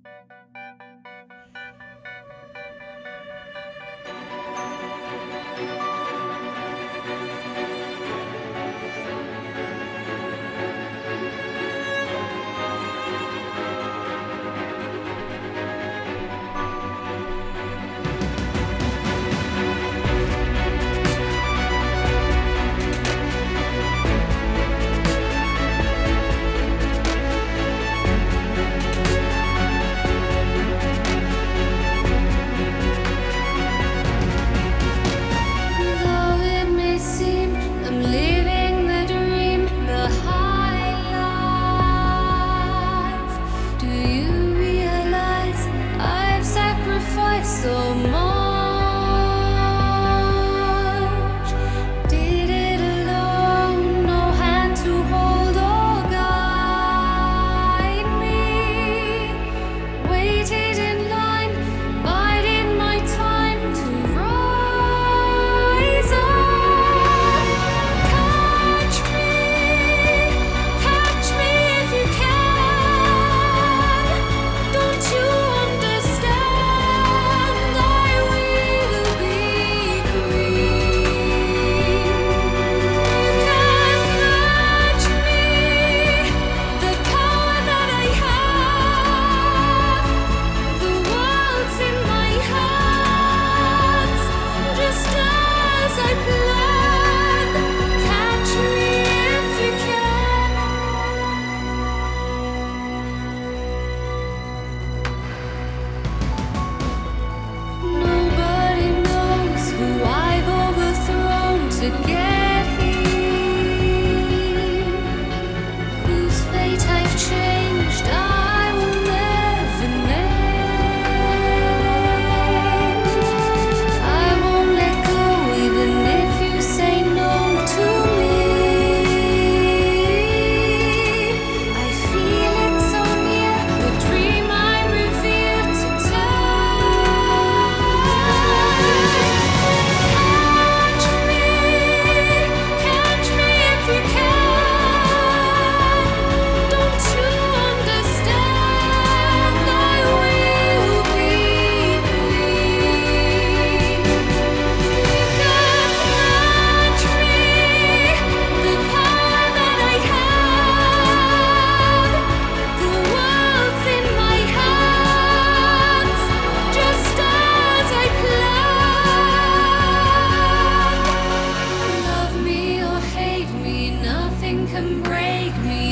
So much, did it alone, no hand to hold or guide me. Waited in line, biding my time to rise up. Catch me if you can. Don't you understand? To get here, whose fate I've changed, I will never mend. I won't let go even if you say no to me. I feel it so near, the dream I revere to can break me.